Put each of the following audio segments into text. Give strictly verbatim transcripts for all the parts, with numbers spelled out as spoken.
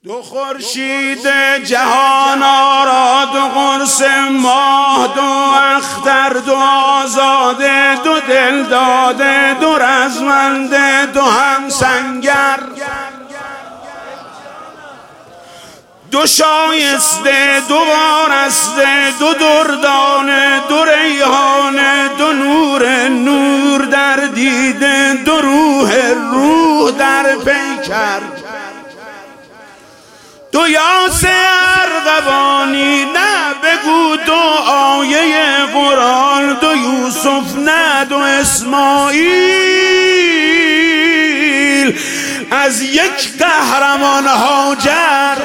دو خورشید جهان آرا، دو قرص ماه، دو اختر، دو آزاده، دو دل داده، دو رزمنده، دو هم سنگر، دو شایسته، دو وارسته، دو دردانه، دو ریحانه، دو نور نور در دیده، دو روح روح در پیکر، دو یاس ارغوانی، نه بگو دو آیه قرآن، دو یوسف نه دو اسماعیل، از یک قهرمان هاجر،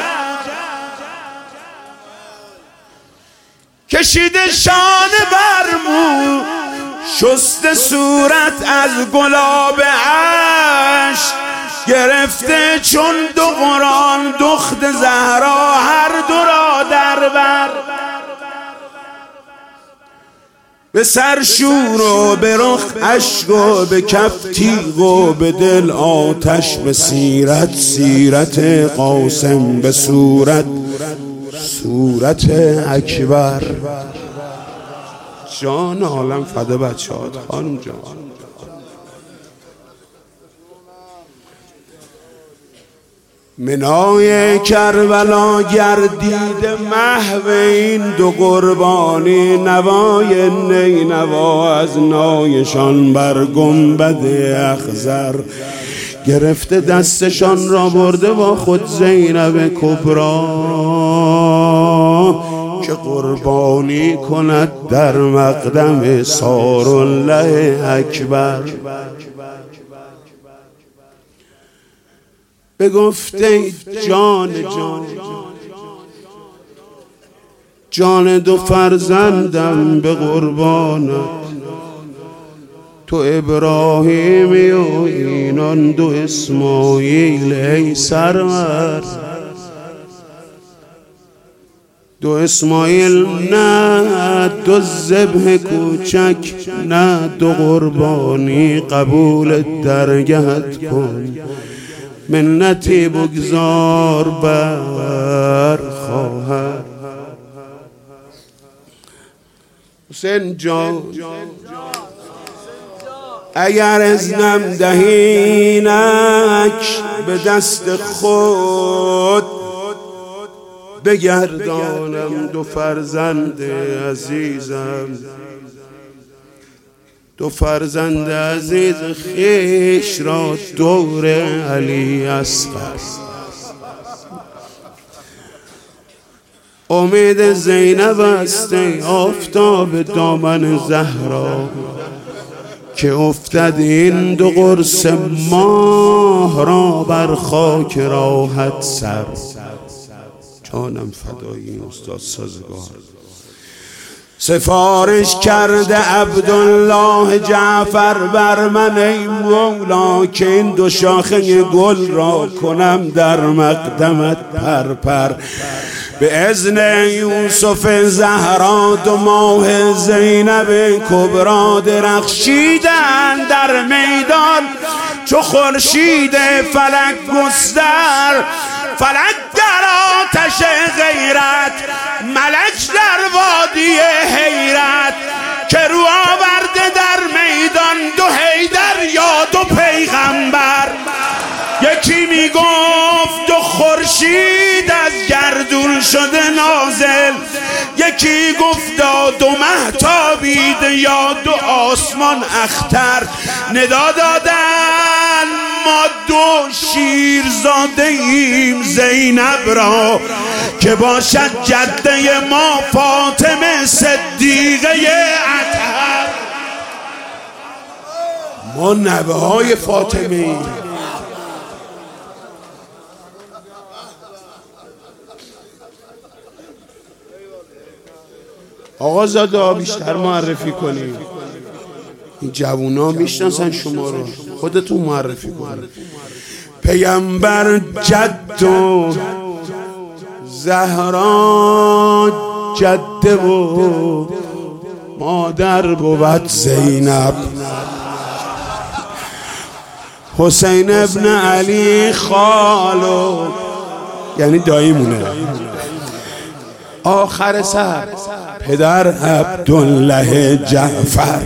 کشیده شانه بر مو، شسته صورت از گلاب عشق، گرفته چون دو قرآن دخت زهرا هر دو را در بر، به سر شور و به رخ اشک و به کف تیغ و به دل آتش، به سیرت سیرت قاسم، به صورت صورت اکبر. جان عالم فدا بچه‌هات خانم جان. منای کربلا گردید محو این دو قربانی، نوای نی نوا از نایشان بر گنبد اخضر، گرفته دستشان را برده با خود زینب کبرا، که قربانی کند در مقدم سارالله اکبر. بگفته جان جان جان دو فرزندم به قربانت، تو ابراهیمی و اینان دو اسماعیل ای سرور، دو اسماعیل نه دو ذبح کوچک، نه دو قربانی قبول درگهت کن، منتی بگذار بر خواهر. حسین جان اگر ازنم دهینک به دست خود، بگردانم دو فرزند عزیزم، دو فرزند عزیز خیش را دور علی اصغر. امید زینب است ای آفتاب دامن زهرا، که افتد این دو قرص ماه را بر خاک راحت سر. جانم فدای این استاد سازگار. سفارش کرده عبدالله جعفر بر من ای مولا، که این دو شاخه گل را کنم در مقدمت پرپر، به اذن یوسف زهرا دو ماه زینب کبرا، درخشیدن در میدان چو خورشید فلک گستر، فلک در آتش غیرت، ملک در وادی حیرت، که رو آورده در میدان دو حیدر یا دو پیغمبر. یکی میگفت دو خورشید از گردون شده نازل، یکی گفتا دو مهتابید یا دو آسمان اختر، ندا دادن ما دو شیرزاده ایم زینب را، که باشد جده ما فاطمه صدیقه اطهر. ما نوه های فاطمه ایم. آقا زاده بیشتر معرفی کنیم، این جوونا میشناسن شما رو، خودتون معرفی کنید. پیامبر جد و زهرا جده و مادر بود زینب، حسین ابن علی خال و یعنی داییمونه. آخر سر پدر عبدالله جعفر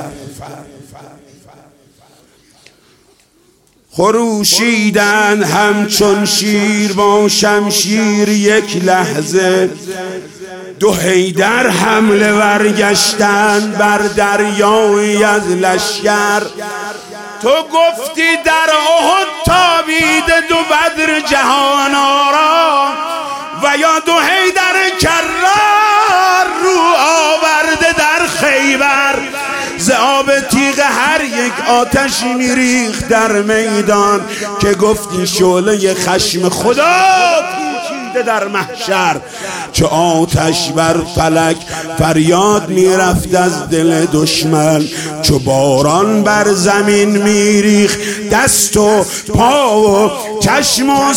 خروشیدن همچون شیر با شمشیر، یک لحظه دو حیدر حمله ورگشتن بر دریایی از لشکر. تو گفتی در احد تابیده دو بدر جهان آرا، و یا دو حیدر کرار رو آورده در خیبر. ز آب تیغ هر یک آتش میریخت در میدان، که گفتی شعله خشم خدا پیچیده در محشر. چو آتش بر فلک فریاد میرفت از دل دشمن، چو باران بر زمین میریخت دست و پا و چشم و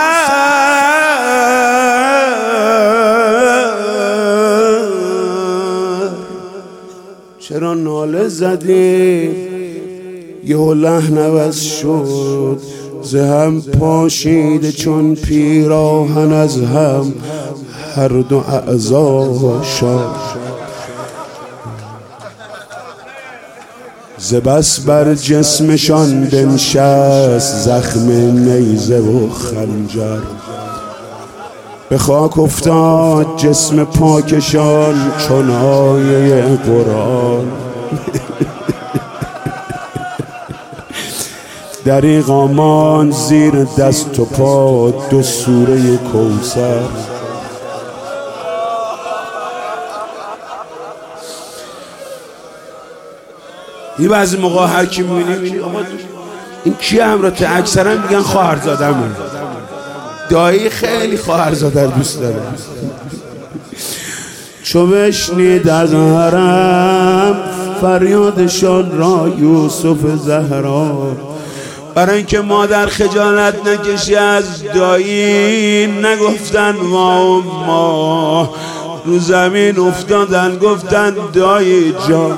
سر. چرا ناله زدی یه لحن عوض شد، ز هم پاشیده چون پیراهن از هم هر دو اعضا شد. ز بس بر جسمشان بنشست زخم نیزه و خنجر، به خاک افتاد جسم پاکشان چون آیه قرآن. دریغا ماند زیر دست و پا دو سوره کوثر. این بعضی موقع هر کی می‌بینی آقا این کی همراهته، اکثرا میگن خواهرزادمه. دایی خیلی خواهرزاده دوست داره. چو بشنید از حرم فریادشان را یوسف زهرا، برای اینکه مادر خجالت نکشی از دایی، نگفتن ما ما رو زمین افتادن گفتن دایی جان.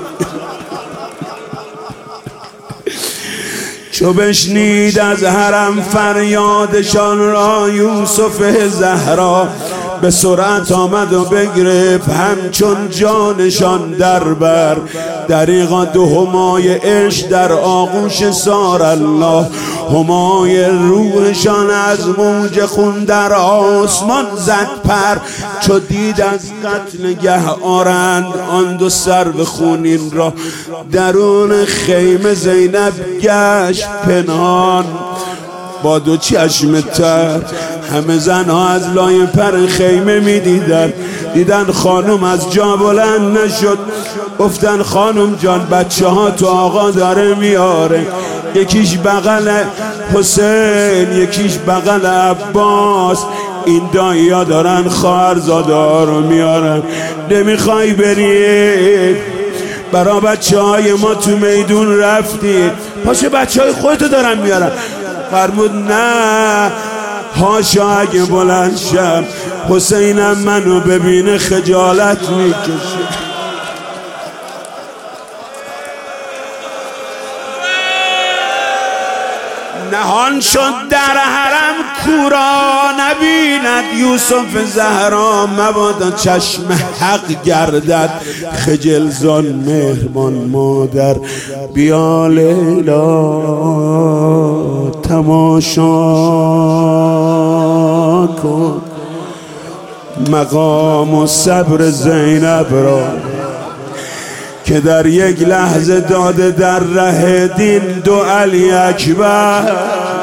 چو بشنید از حرم فریادشان را یوسف زهرا، به سرعت آمد و بگرفت همچون جانشان در بر. دریغا دو همای عشق در آغوش سار الله، همای روحشان از موج خون در آسمان زد پر. چو دید از قتل گه آرند آن دو سرو خونین را، درون خیمه زینب گشت پنهان با دو چشم تر. همه زنها از لای پر خیمه می دیدن، دیدن خانم از جا بلند نشد. گفتن خانم جان بچه ها تو آقا داره میاره، یکیش بغل حسین یکیش بغل عباس، این دایی ها دارن خواهرزاده ها رو میارن. نمیخوای بری؟ برا بچه های ما تو میدون رفتی، پاشه بچه های خودتو دارن میارن. فرمود نه هاشا اگه بلند شم حسینم منو ببینه خجالت میکشه. نهان شد در حرم کورا نبیند یوسف زهرا، مبادا چشم حق گردد خجل زان مهربان مادر. بیا لیلا تماشا کن مقام و صبر زینب را، که در یک لحظه داده در ره دین دو علی اکبر.